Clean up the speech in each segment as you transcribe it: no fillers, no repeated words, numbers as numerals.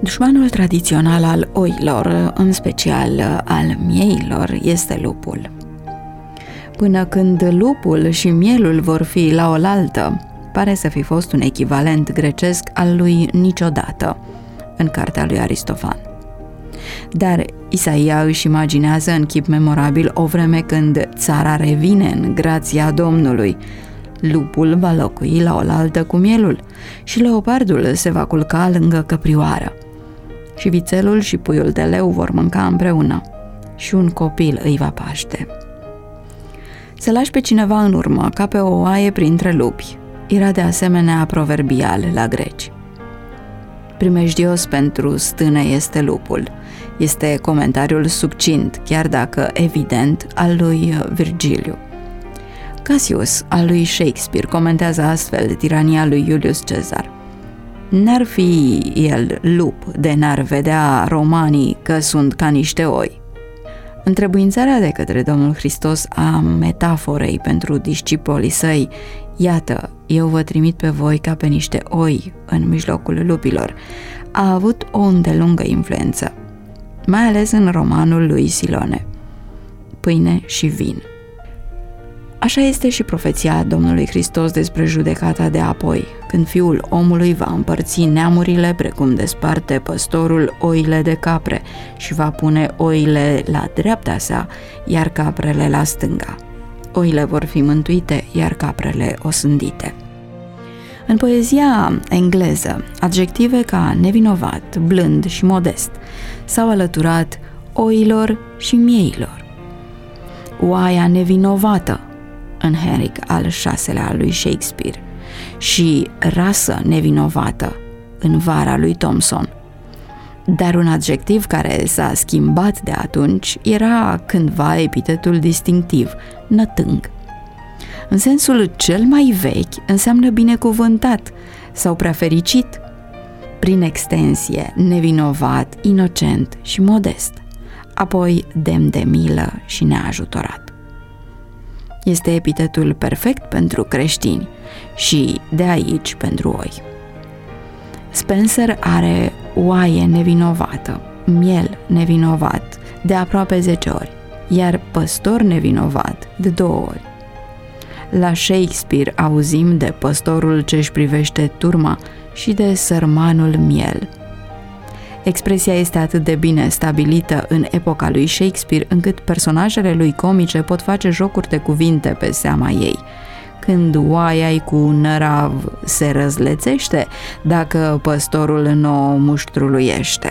Dușmanul tradițional al oilor, în special al mieilor, este lupul. Până când lupul și mielul vor fi la oaltă, pare să fi fost un echivalent grecesc al lui niciodată în cartea lui Aristofan. Dar Isaia își imaginează în chip memorabil o vreme când țara revine în grația Domnului. Lupul va locui la oaltă cu mielul și leopardul se va culca lângă căprioară. Și vițelul și puiul de leu vor mânca împreună și un copil îi va paște. Să lași pe cineva în urmă ca pe o oaie printre lupi era de asemenea proverbial la greci. Primejdios pentru stâne este lupul. Este comentariul succint, chiar dacă evident, al lui Virgiliu. Cassius, al lui Shakespeare, comentează astfel tirania lui Iulius Cezar. N-ar fi el lup de n-ar vedea romanii că sunt ca niște oi. Întrebuințarea de către Domnul Hristos a metaforei pentru discipolii săi, iată, eu vă trimit pe voi ca pe niște oi în mijlocul lupilor, a avut o îndelungă influență, mai ales în romanul lui Silone, Pâine și vin. Așa este și profeția Domnului Hristos despre judecata de apoi, când Fiul omului va împărți neamurile precum desparte păstorul oile de capre și va pune oile la dreapta sa, iar caprele la stânga. Oile vor fi mântuite, iar caprele osândite. În poezia engleză, adjective ca nevinovat, blând și modest s-au alăturat oilor și mieilor. Oaia nevinovată în Henric al VI-lea lui Shakespeare și rasă nevinovată în Vara lui Thomson. Dar un adjectiv care s-a schimbat de atunci era cândva epitetul distinctiv, nătâng. În sensul cel mai vechi înseamnă binecuvântat sau prea fericit, prin extensie nevinovat, inocent și modest, apoi demn de milă și neajutorat. Este epitetul perfect pentru creștini și de aici pentru oi. Spencer are oaie nevinovată, miel nevinovat de aproape 10 ori, iar păstor nevinovat de 2 ori. La Shakespeare auzim de păstorul ce-și privește turma și de sărmanul miel. Expresia este atât de bine stabilită în epoca lui Shakespeare încât personajele lui comice pot face jocuri de cuvinte pe seama ei. Când oaia-i cu nărav se răzlețește, dacă păstorul n-o muștruluiește.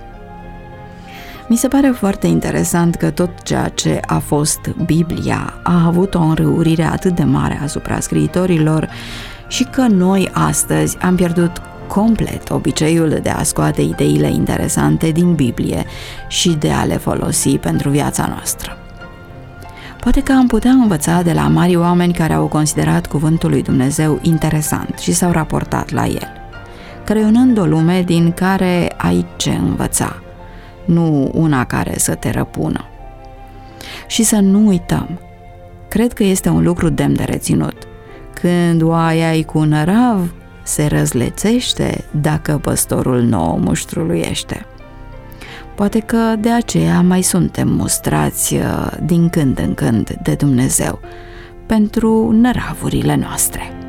Mi se pare foarte interesant că tot ceea ce a fost Biblia a avut o înrăurire atât de mare asupra scriitorilor și că noi astăzi am pierdut complet obiceiul de a scoate ideile interesante din Biblie și de a le folosi pentru viața noastră. Poate că am putea învăța de la mari oameni care au considerat cuvântul lui Dumnezeu interesant și s-au raportat la el, creionând o lume din care ai ce învăța, nu una care să te răpună. Și să nu uităm, cred că este un lucru demn de reținut. Când oaia-i cu nărav se răzlețește, dacă păstorul n-o muștruluiește. Poate că de aceea mai suntem mustrați din când în când de Dumnezeu pentru năravurile noastre.